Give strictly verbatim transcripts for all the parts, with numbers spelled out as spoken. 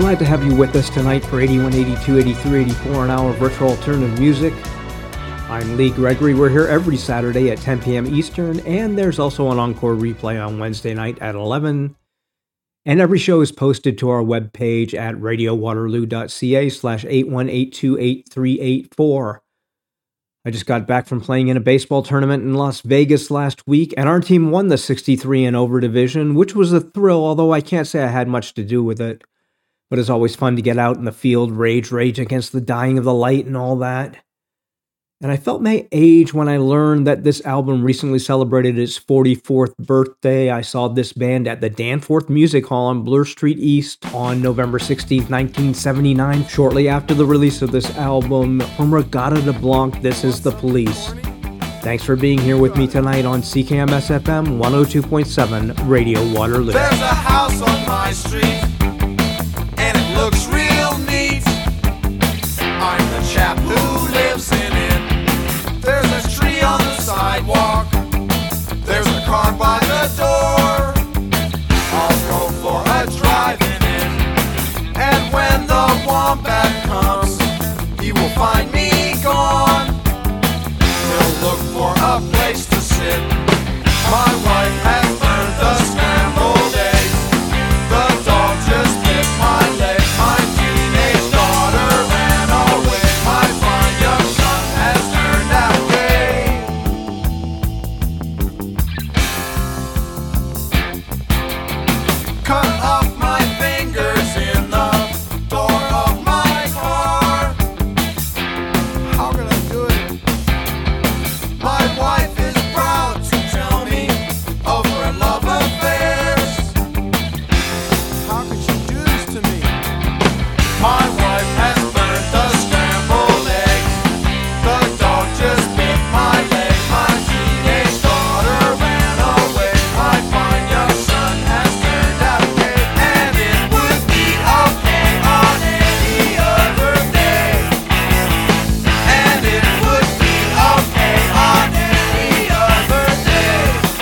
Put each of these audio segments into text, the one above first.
glad to have you with us tonight for eighty-one, eighty-two, eighty-three, eighty-four, an hour of virtual alternative music. I'm Lee Gregory. We're here every Saturday at ten p.m. Eastern, and there's also an encore replay on Wednesday night at eleven. And every show is posted to our webpage at radiowaterloo.ca slash eight one eight two eight three eight four. I just got back from playing in a baseball tournament in Las Vegas last week, and our team won the sixty-three and over division, which was a thrill, although I can't say I had much to do with it. But it's always fun to get out in the field, rage, rage against the dying of the light and all that. And I felt my age when I learned that this album recently celebrated its forty-fourth birthday. I saw this band at the Danforth Music Hall on Bloor Street East on November sixteenth, nineteen seventy-nine, shortly after the release of this album, From Regatta de Blanc, This Is the Police. Thanks for being here with me tonight on C K M S F M one oh two point seven Radio Waterloo. There's a house on my street, and it looks real neat. I'm the chap who lives in it. There's a tree on the sidewalk, there's a car by the door. I'll go for a drive in it, and when the wombat comes, he will find me gone. He'll look for a place to sit. My wife has learned the scrambled eggs. The dog just bit my leg. My teenage daughter ran away. My fine young son has turned out gay. Cut off my fingers in the door of my car. How can I do it? My wife is proud to tell me of her love affairs. How could she do this to me? My wife has burned the scrambled eggs. The dog just bit my leg. My teenage daughter ran away. My fine young son has turned out gay. And it would be okay on any other day. And it would be okay on any other day.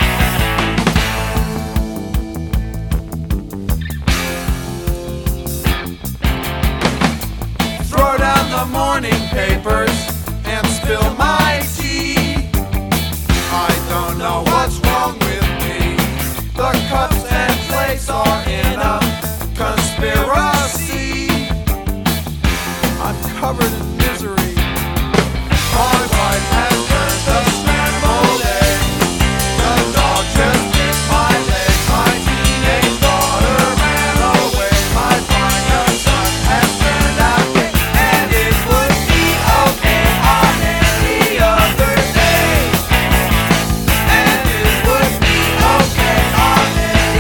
Throw down the morning papers and spill my tea. I don't know what's wrong with me. The cups and plates are in a conspiracy. I'm covered in misery. My wife has turned the scrambled egg. The dog just bit my leg. My teenage daughter ran away. My fine young son has turned out gay. And it would be okay on any other day. And it would be okay on any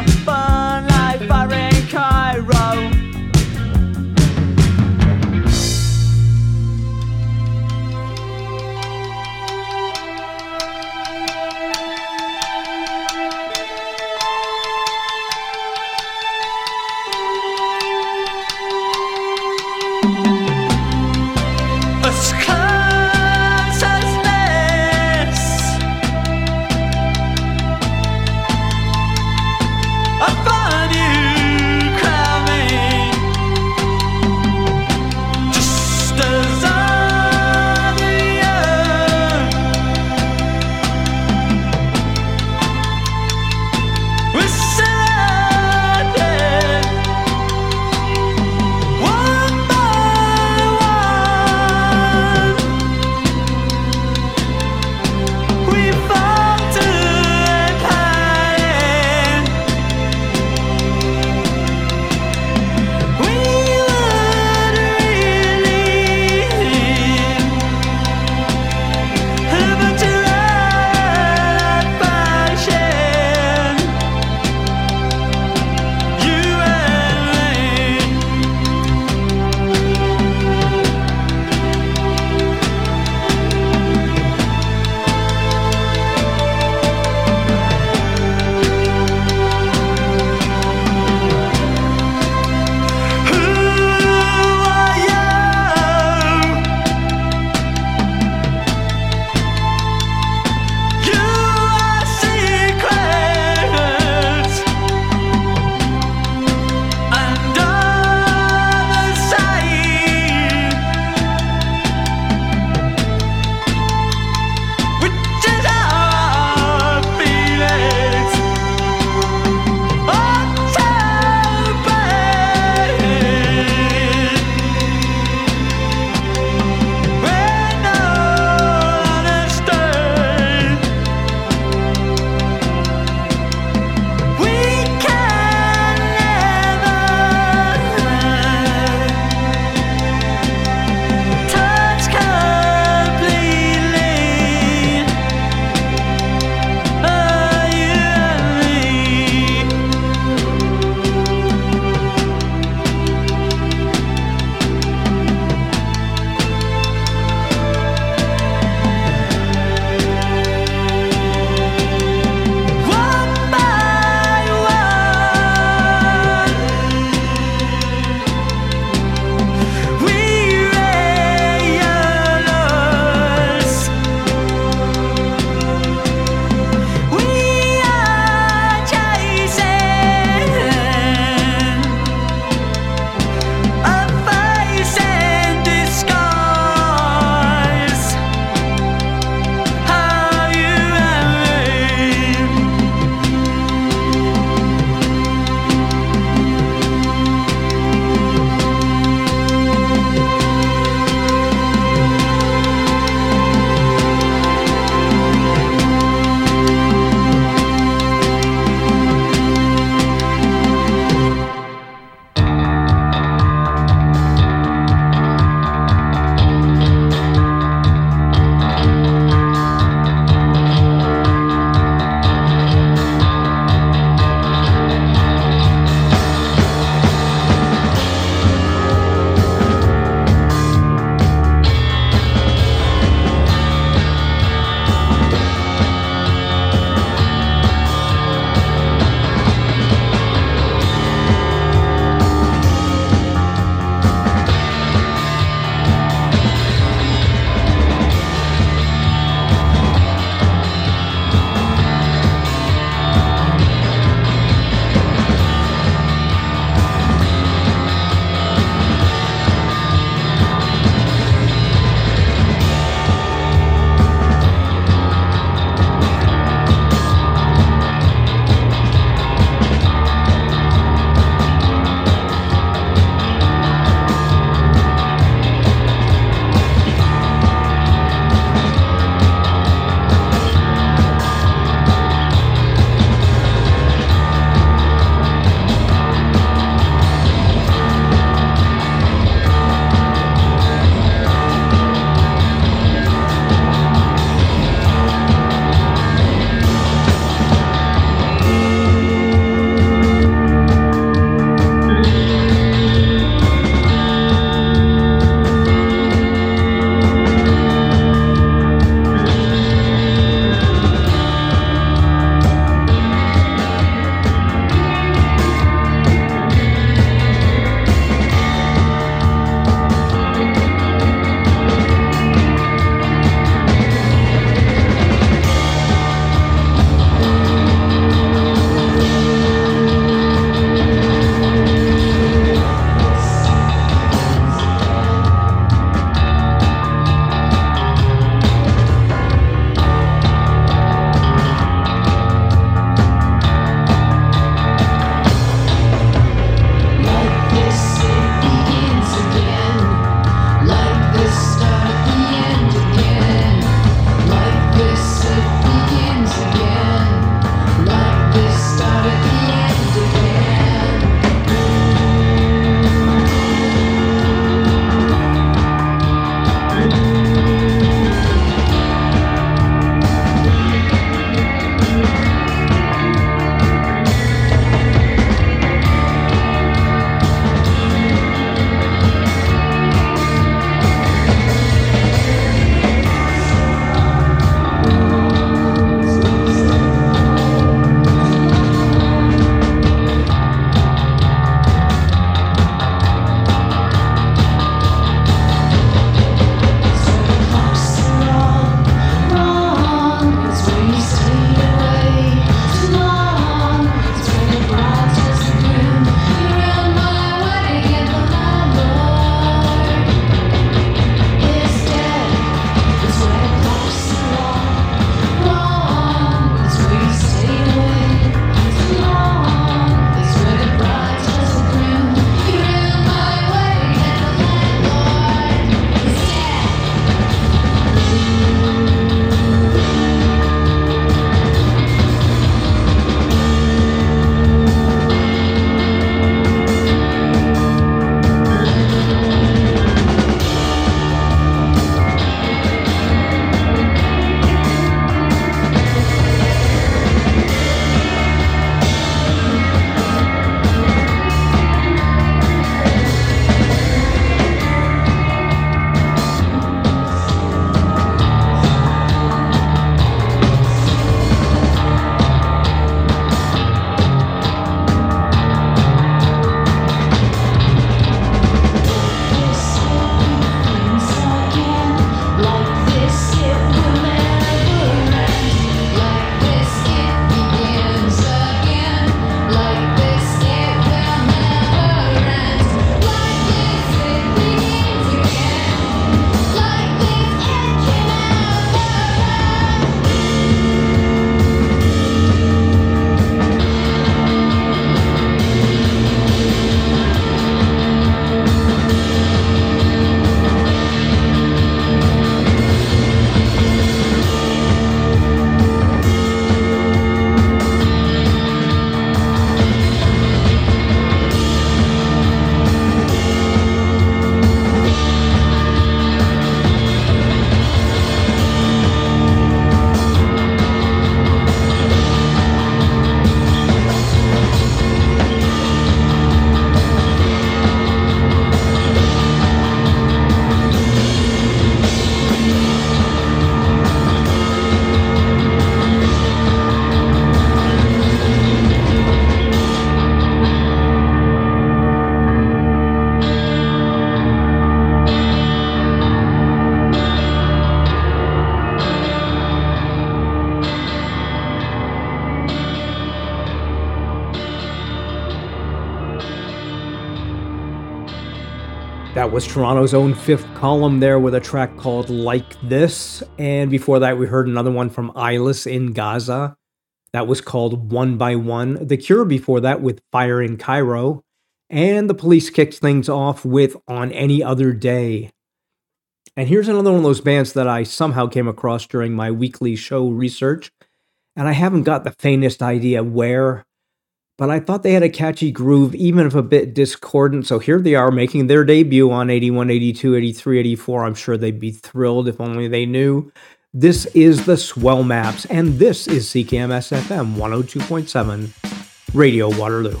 That was Toronto's own Fifth Column there with a track called Like This. And before that, we heard another one from Eyeless in Gaza. That was called One by One. The Cure before that with Fire in Cairo. And the Police kicks things off with On Any Other Day. And here's another one of those bands that I somehow came across during my weekly show research. And I haven't got the faintest idea where, but I thought they had a catchy groove, even if a bit discordant. So here they are making their debut on eighty-one, eighty-two, eighty-three, eighty-four. I'm sure they'd be thrilled if only they knew. This is the Swell Maps, and this is C K M S F M one oh two point seven, Radio Waterloo.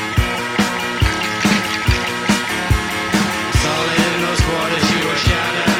All in those quarters you were shattered.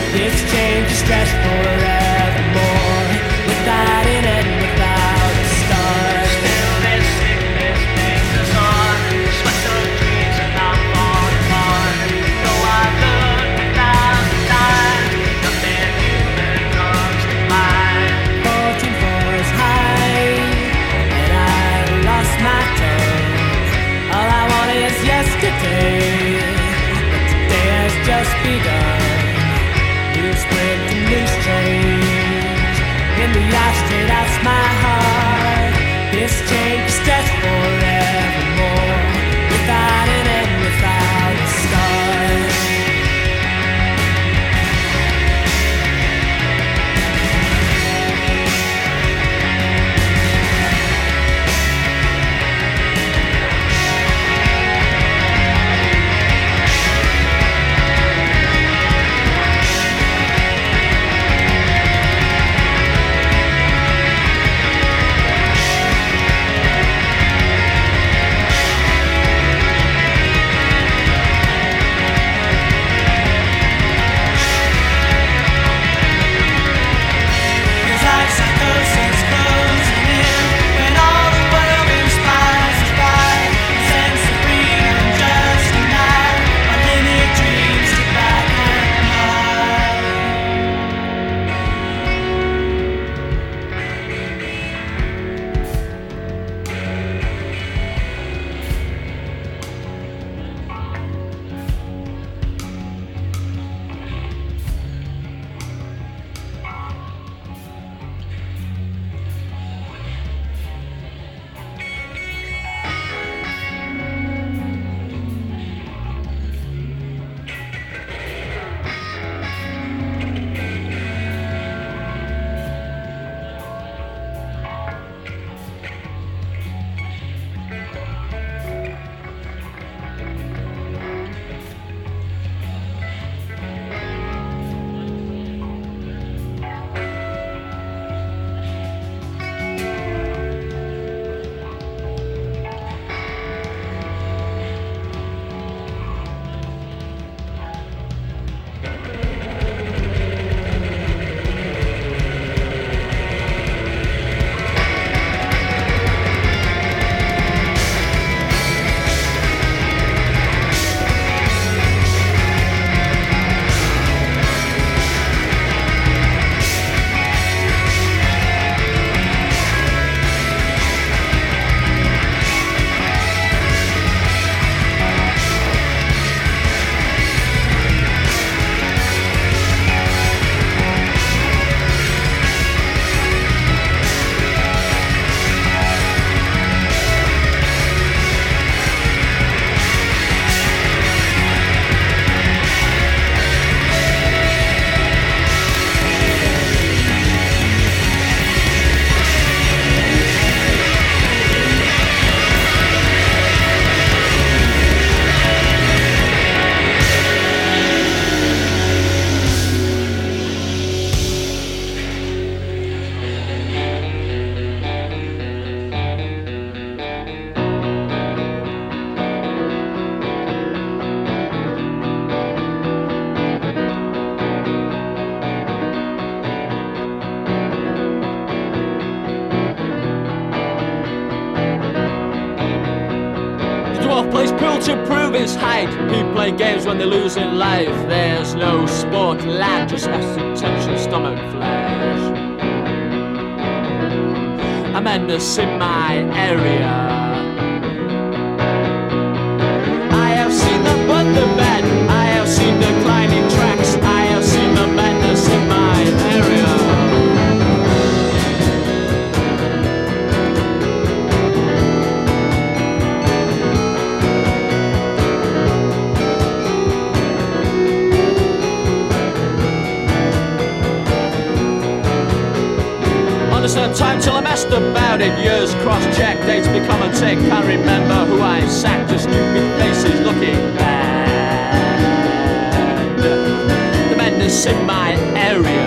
This change is stretched forevermore, without an end, without a start. Still this sickness lingers on, sweat of dreams and I'm falling apart. Though I've learned without time, nothing human comes to mind. Fortune falls high, and I lost my tongue. All I want is yesterday, but today has just begun. New sprint and loose change, in the ashtray that's my heart. This change is stretched forevermore, without an end, without a start. Plays pool to prove his height. People play games when they lose in life. There's no sport, lad just has to touch your stomach flesh. A menace in my area. I have seen the but the bed. I have seen declining tracks. I have seen the menace in my area. There's no time till I messed about it. Years cross-checked, dates become a tick. Can't remember who I sacked, just stupid faces looking bad. The madness in my area.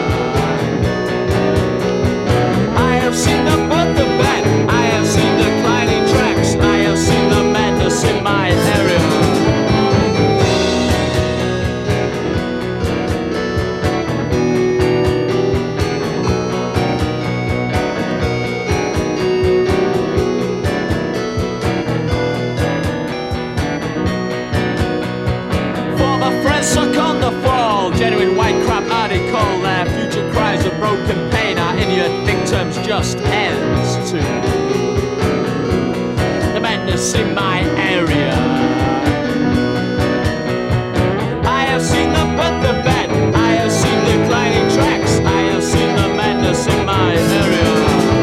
I have seen the but the bad. I have seen declining tracks. I have seen the madness in my area. terms just ends too. The madness in my area. I have seen the put the bed. I have seen declining tracks. I have seen the madness in my area.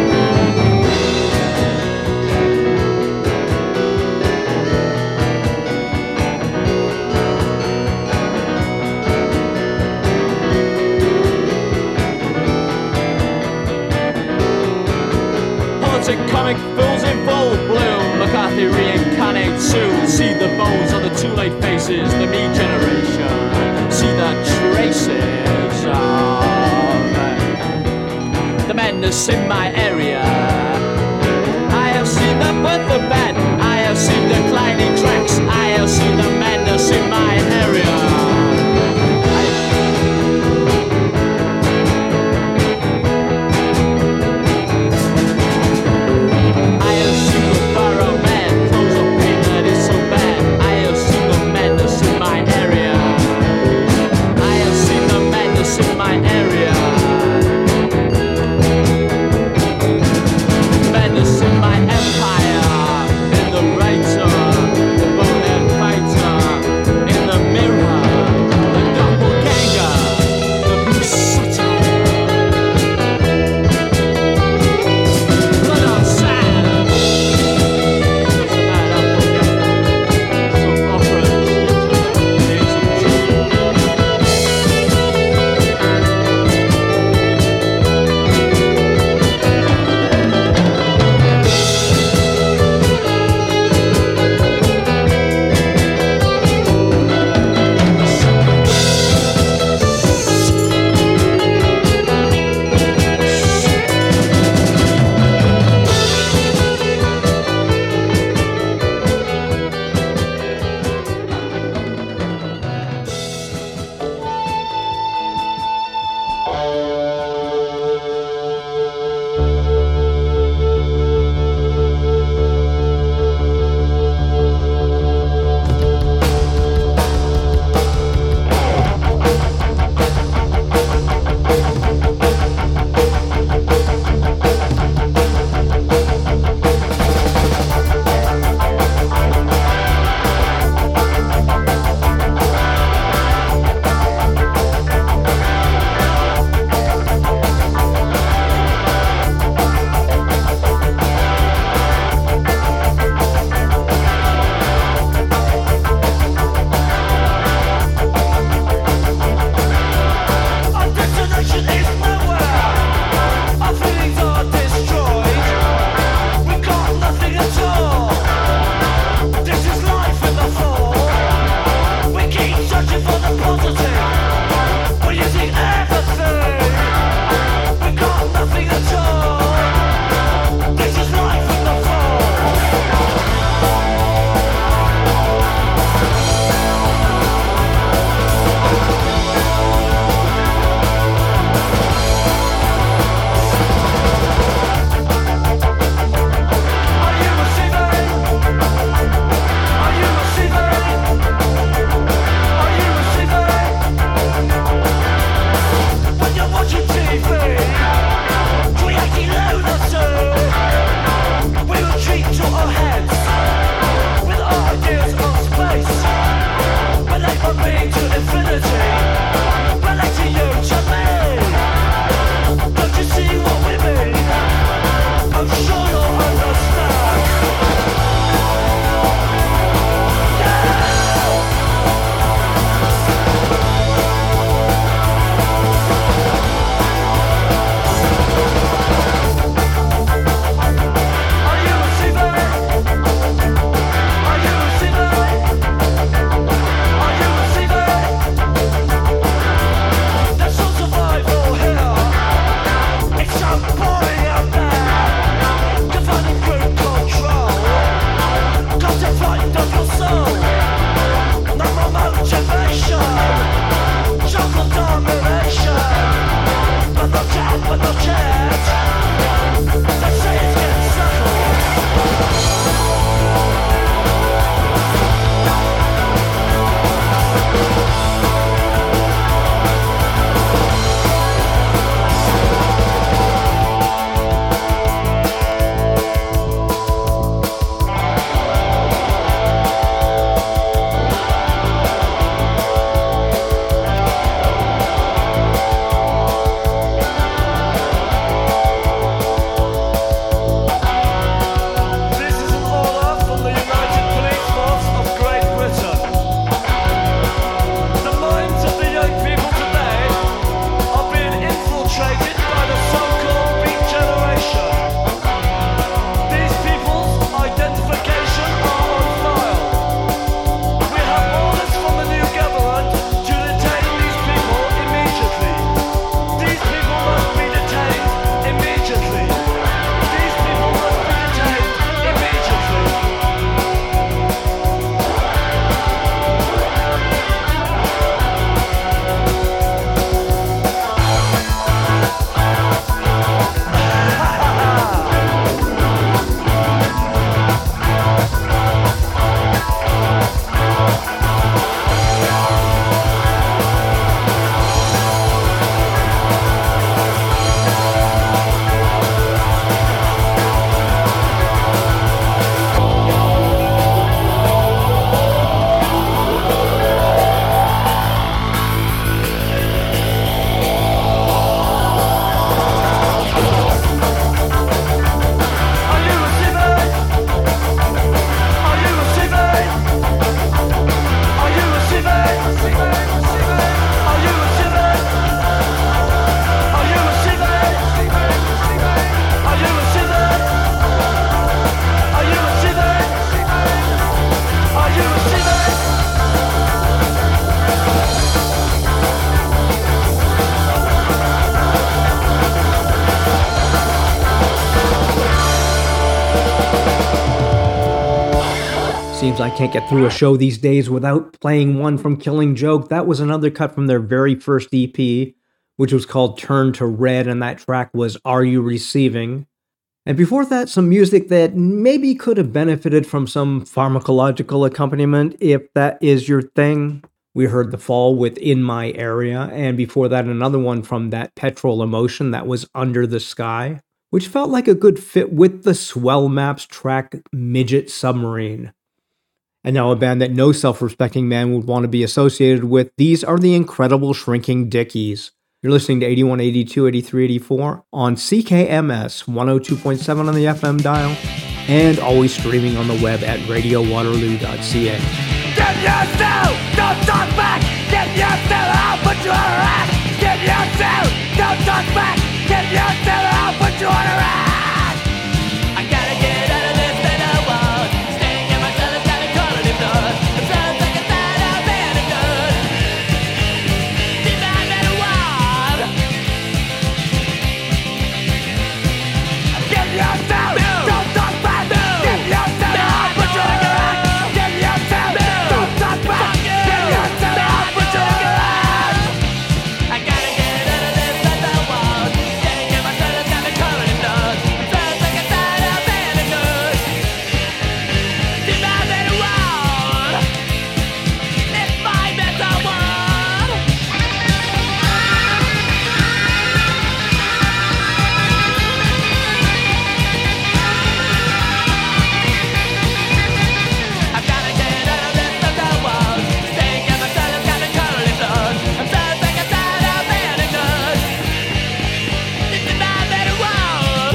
Comic fools in full bloom. McCarthy reincarnates soon. See the bones on the too late faces. The me generation. See the traces of the madness in my area. I have seen the birth of bad. I have seen declining tracks. I have seen the madness in my area. seems I can't get through a show these days without playing one from Killing Joke. That was another cut from their very first E P, which was called Turn to Red, and that track was Are You Receiving? And before that, some music that maybe could have benefited from some pharmacological accompaniment, if that is your thing. We heard The Fall with In My Area, and before that, another one from that Petrol Emotion that was Under the Sky, which felt like a good fit with the Swell Maps track Midget Submarine. And now a band that no self-respecting man would want to be associated with. These are the Incredible Shrinking Dickies. You're listening to eighty-one, eighty-two, eighty-three, eighty-four on C K M S one oh two point seven on the F M dial, and always streaming on the web at radio waterloo dot c a. Get yourself, don't talk back. Get yourself, I'll put you on a rack. Get yourself, don't talk back. Get yourself, I'll put you on a rack. I gotta get out of this bed I want. Staying in my cell is kinda calling it blood. It sounds like a side out bad and good. Deep I better want. Get yourself, don't talk back. Get yourself, I'll put you on a rack. Get yourself, don't talk back. Get yourself, I'll put you on a rack. I gotta get out of this bed I want. Staying in my cell is kinda calling it blood. It sounds like a side out bad and good. Deep I better want. It's my best I want. I've gotta get out of this bed I want. Staying in my cell is kinda calling it blood. It sounds like a side out bad and good. This is my better want.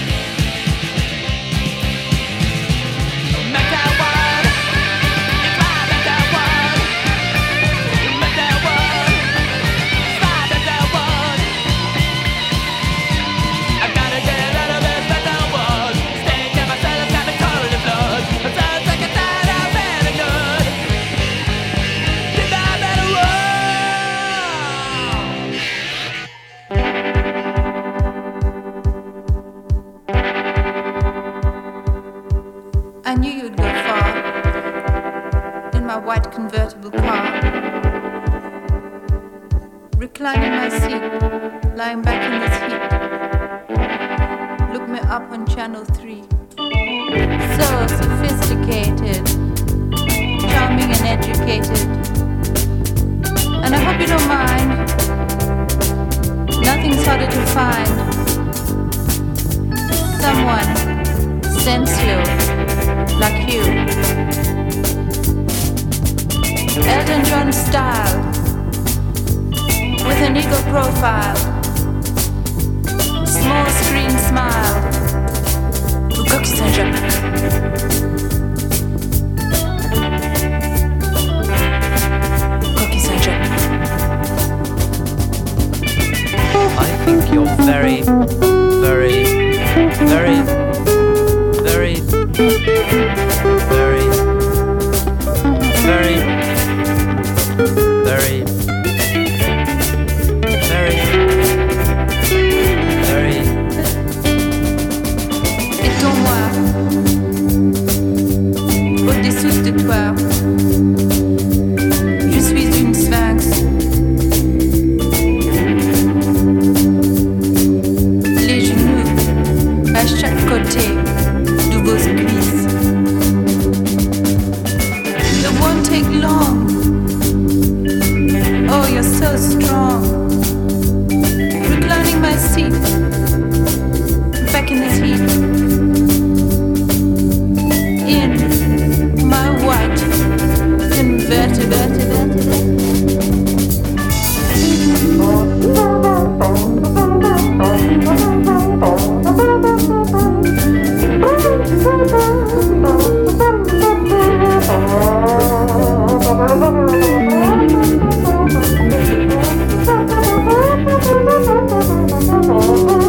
Make that one. It's my better one. Make that one. It's my better one. I've gotta get out of this bed I want. Staying in my cell is kinda calling it blood. It sounds like a side out bad and good. This is my better one. I knew you'd go far in my white convertible car. Reclining my seat, lying back in this heat. Look me up on channel three. So sophisticated, charming and educated. And I hope you don't mind. Nothing's harder to find. Someone sensual like you. Elton John style, with an eagle profile, small screen smile, ou coquille Saint-Jacques. Coquille Saint-Jacques. I think you're very, very, very, very, very, very, very, very, very. Étends-moi au-dessous de toi. Je suis une sphinx. Les genoux à chaque côté de vos cuisses. It won't take long. Oh, you're so strong. Reclining my seat, back in this heat. In my white convertible. Thank you.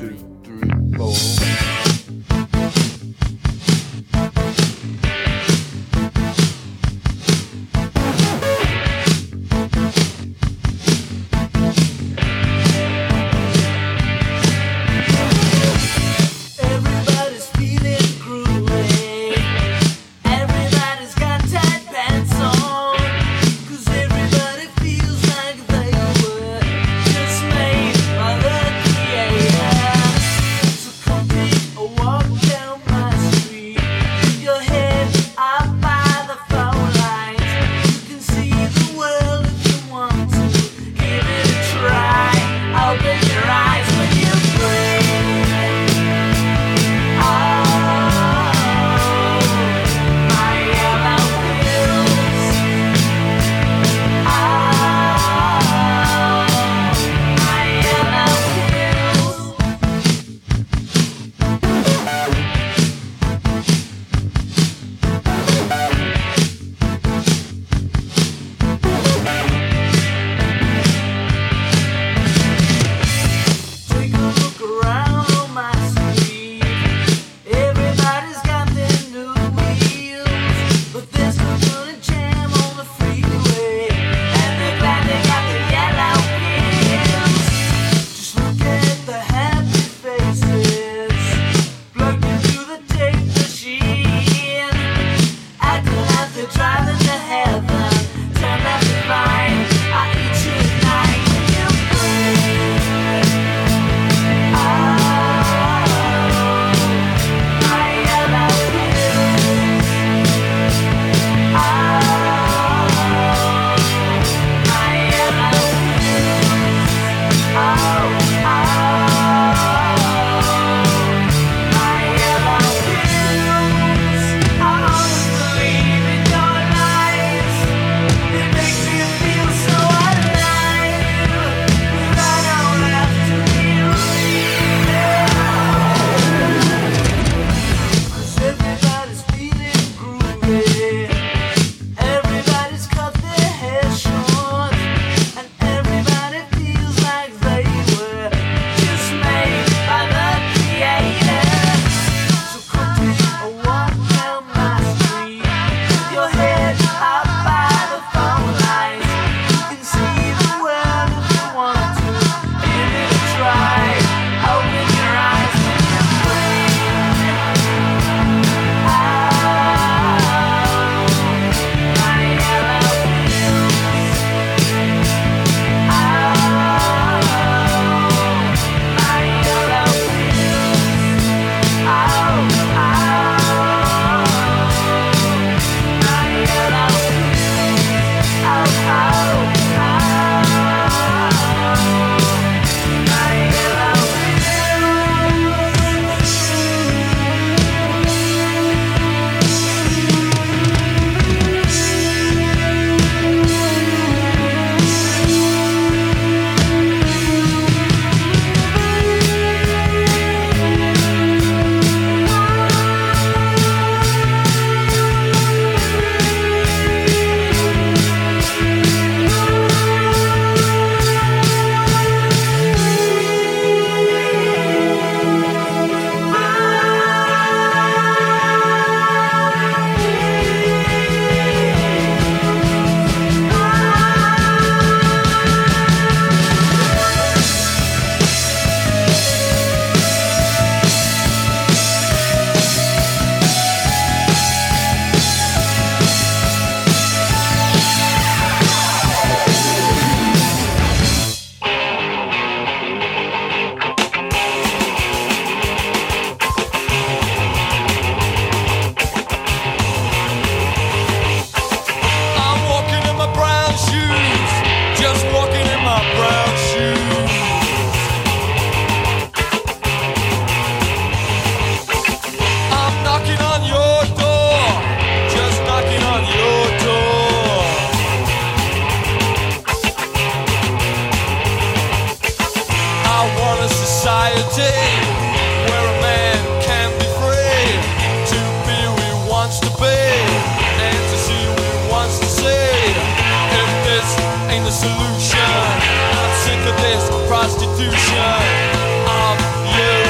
two, three, four. Everybody's feeling groovy. Everybody's got tight pants on. 'Cause everybody feels like they were just made by the creator. So come take a walk down my street. Put your head up by the phone lines. You can see the world if you want to. Give it a try. Open your eyes when you breathe. Oh, my yellow pills. Oh, my yellow pills. Take a look around on my street. Everybody's got their new wheels, but there's no gonna jam on the freeway. And they're glad they got the yellow pills. Just look at the happy faces plugged into the tape machine, acting like they're driving to heaven. Turn left and right, I eat you at night when you breathe. Oh, my yellow pills. Oh, my yellow pills. Oh, oh, my yellow pills. I always believe in your lies. It makes me feel so alive, but I don't have to believe it. 'Cause everybody's feeling groovy. Everybody's cut their hair short, and everybody feels like they were just made by the creator. So come take a walk down my street. Put your head up by the phone lines. You can see the world if you want to. Give it a try. Open your eyes when you breathe. Oh, my yellow pills. Oh, my yellow pills. Oh, oh, my yellow pills. Oh, oh, my yellow I'm walking in my brown shoes, just walking in my brown shoes. I'm knocking on your door, just knocking on your door. I want a society where a man can be free to be who he wants to be and to see who he wants to see. If this ain't the solution, I'm sick of this prostitution of you.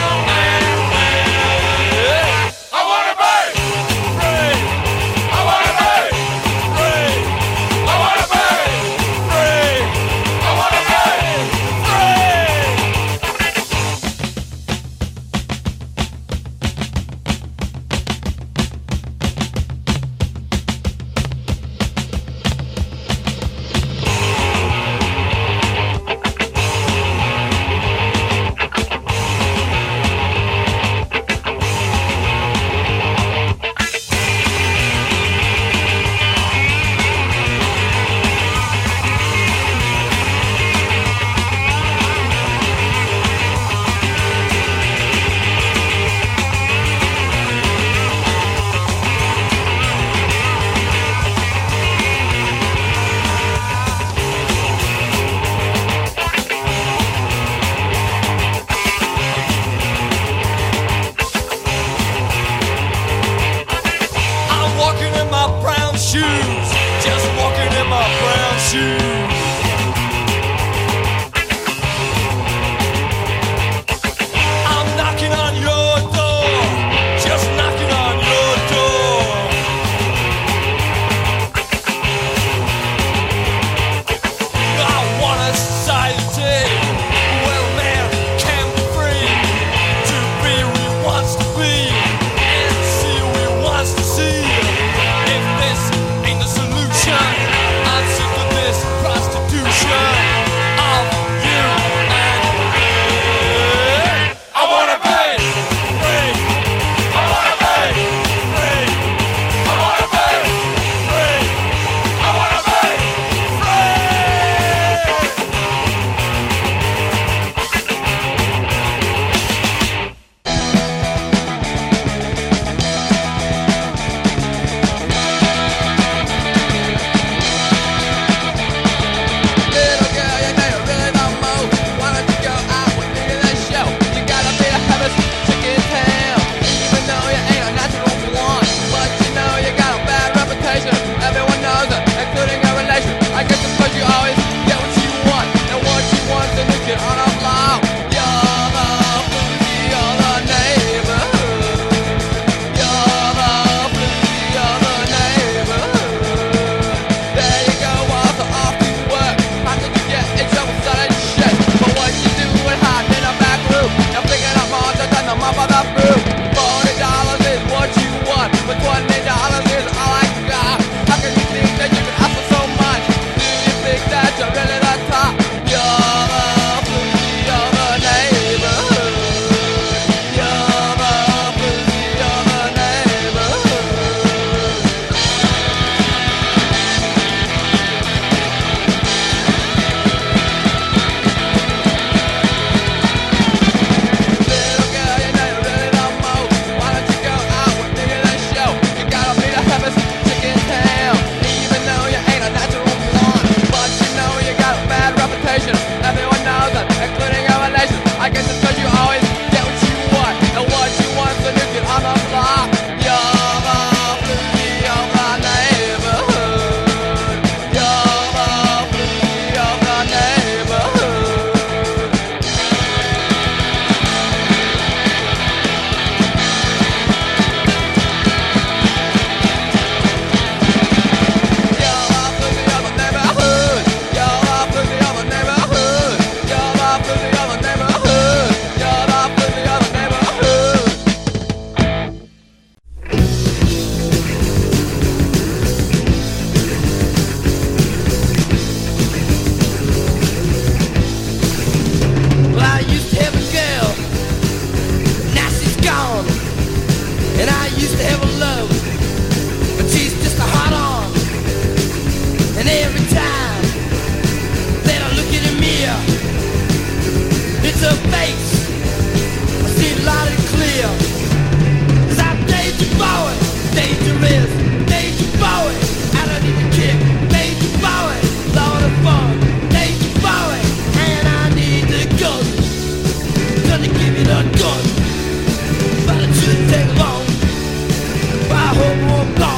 And I used to have a love, but she's just a hot on. And every time that I look in the mirror, it's her face, I see it loud and clear. 'Cause I'm Danger Bowie, dangerous, Danger Bowie, I don't need to kick, Danger Bowie, Lord of fun, Danger Bowie, and I need the gun, gonna give me the gun, but it shouldn't take long, but I hope it won't go,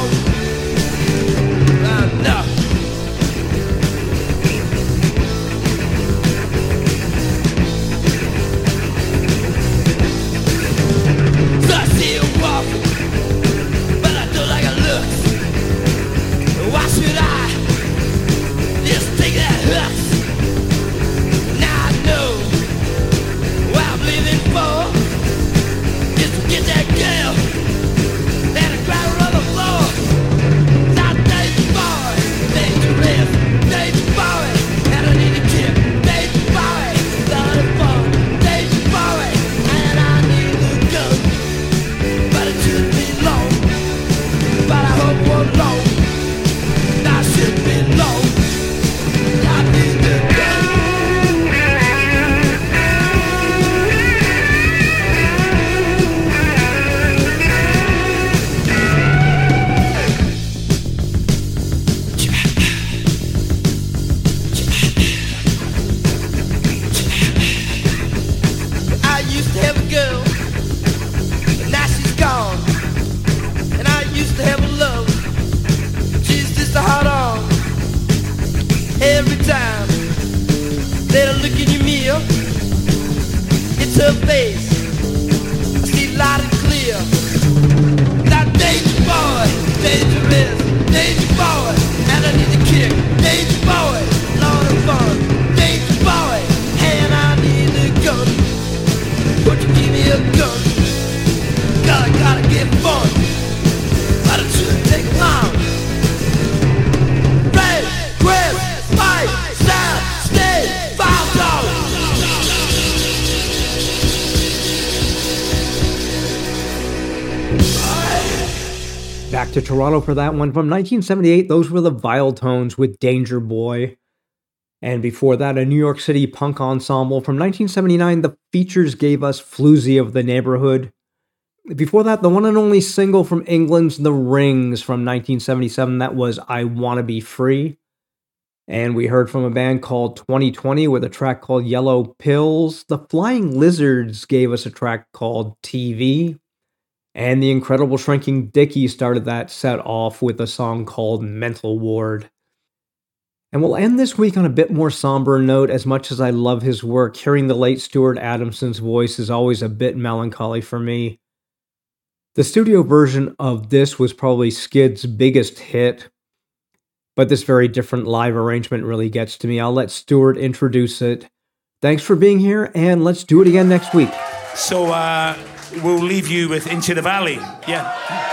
uh, no. So I see her walking, but I don't like her looks. Why should I just take that hook? Now I know what I'm living for, is to get that girl and to grab her on the floor. Now Danger Bowie, dangerous, Danger Bowie, and I need a kick, Danger Bowie, lot of fun, Danger Bowie, and I need the gun, but it should be long, but I hope it won't long. I should be low. I need the gun. I used to have a girl, but now she's gone. And I used to have a love, she's just a hot on. Every time that I look in your mirror, it's her face, I see it loud and clear. Now Danger Bowie, dangerous, Danger Bowie, and I need to kick, Danger Bowie, Lord of fun, Danger Bowie, and I need a gun. Would you give me a gun? Gotta, gotta get fun, but it shouldn't take long. Red, red, white, sound, stay, five dollars. Back to Toronto for that one. From nineteen seventy-eight, those were the Vile Tones with Danger Boy. And before that, a New York City punk ensemble. From nineteen seventy-nine, the Features gave us Floozy of the Neighborhood. Before that, the one and only single from England's The Rings from nineteen seventy-seven, that was I Wanna Be Free. And we heard from a band called twenty twenty with a track called Yellow Pills. The Flying Lizards gave us a track called T V. And the Incredible Shrinking Dickies started that set off with a song called Mental Ward. And we'll end this week on a bit more somber note. As much as I love his work, hearing the late Stuart Adamson's voice is always a bit melancholy for me. The studio version of this was probably Skid's biggest hit, but this very different live arrangement really gets to me. I'll let Stuart introduce it. Thanks for being here, and let's do it again next week. So uh, we'll leave you with Into the Valley. Yeah.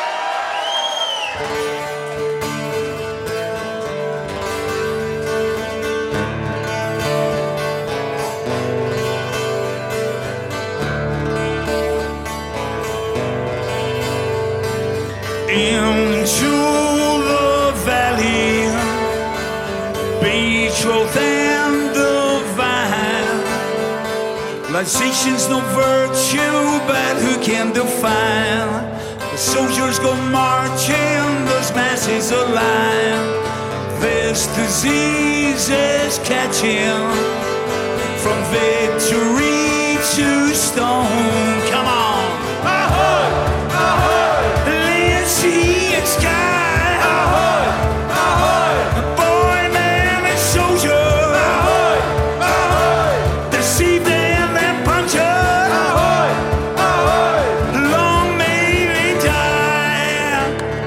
Into the valley, betrothed and divine. Libation's no virtue, but who can define? The soldiers go marching, those masses align. This disease is catching from victory to stone. Come on. Ahoy! Ahoy! Let's see it sky. Ahoy! Ahoy! Boy, man, and soldier. Ahoy! Ahoy! Deceive them and punch us. Ahoy! Ahoy! Long may they die.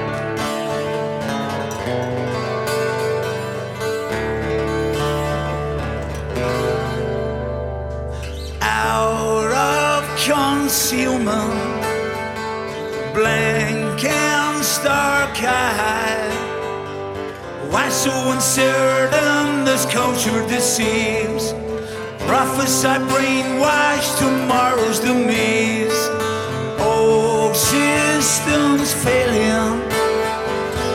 Out of concealment, blank and stark-eyed. Why so uncertain this culture deceives? Prophesy brainwashed tomorrow's demise. Oh, system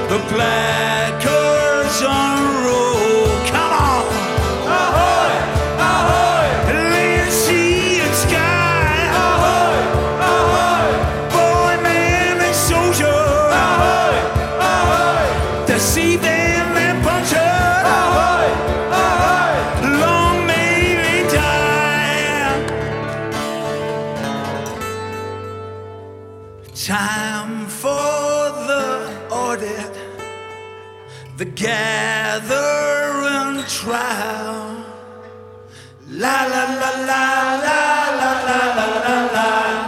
the blackers on roll. Come on. Ahoy, ahoy. Land, sea, and sky. Ahoy, ahoy. Boy, man, and soldier. Ahoy, ahoy. Deceive them and puncture. Ahoy, ahoy. Long may they die. Time for the audit, the gathering trial. La la la la la la la la la.